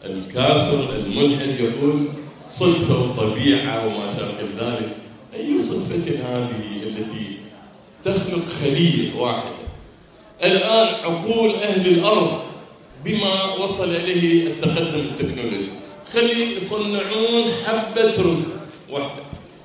الكافر الملحد يقول صدفة وطبيعة وما شابه ذلك. أي صدفة هذه التي تخلق خلية واحدة؟ الآن عقول أهل الأرض بما وصل إليه التقدم التكنولوجي خلي يصنعون حبة رز واحدة،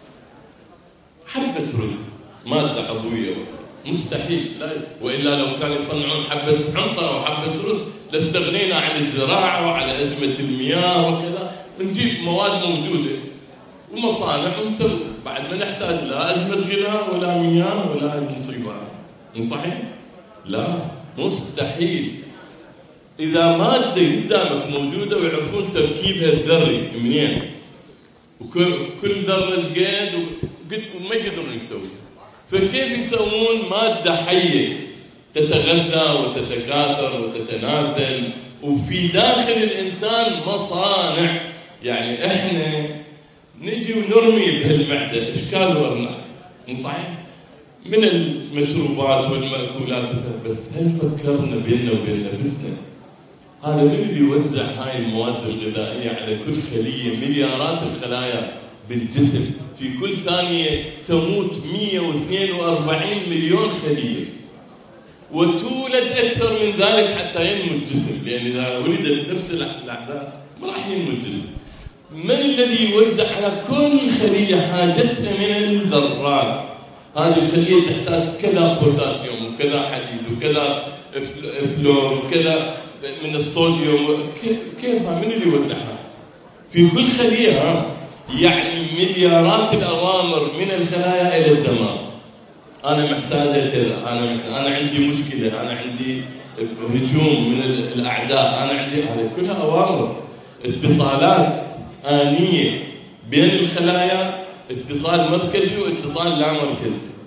حبة رز مادة عضوية مستحيل، لا. وإلا لو كانوا يصنعون حبة عنطة أو حبة رز لاستغنينا عن الزراعة وعلى أزمة المياه وكذا، نجيب مواد موجودة ومصانع ونسوي، بعد ما نحتاج لا أزمة غذاء ولا مياه ولا المصيبات. صحيح؟ لا، مستحيل. إذا مادة قدامك موجودة ويعرفون تركيبها الذري منين وكل ذرة قد وما يقدرون يسوي، فكيف يسوون مادة حية تتغذى وتتكاثر وتتناسل وفي داخل الإنسان مصانع؟ يعني إحنا نجي ونرمي بهالمعدة إشكال وأرناء، صحيح؟ من المشروبات والمأكولات، بس هل فكرنا بيننا وبين نفسنا هذا من اللي يوزع هاي المواد الغذائية على كل خلية؟ مليارات الخلايا بالجسم، في كل ثانية تموت 142 مليون خلية، وتولد أكثر من ذلك حتى ينمو الجسم، لأن إذا ولدت نفس الأعداد ما راح ينمو الجسم. من الذي يوزع على كل خلية حاجتها من الذرات؟ هذه الخلية تحتاج كذا بوتاسيوم وكذا حديد وكذا فلور وكذا من الصوديوم، كيف من اللي يوزعها؟ في كل خلية يعني مليارات الأوامر من الخلايا إلى الدماغ. أنا محتاجة كذا، أنا عندي مشكلة، أنا عندي هجوم من الأعداء، أنا عندي، هذه كلها أوامر، اتصالات آنية بين الخلايا، اتصال مركزي واتصال لا مركزي.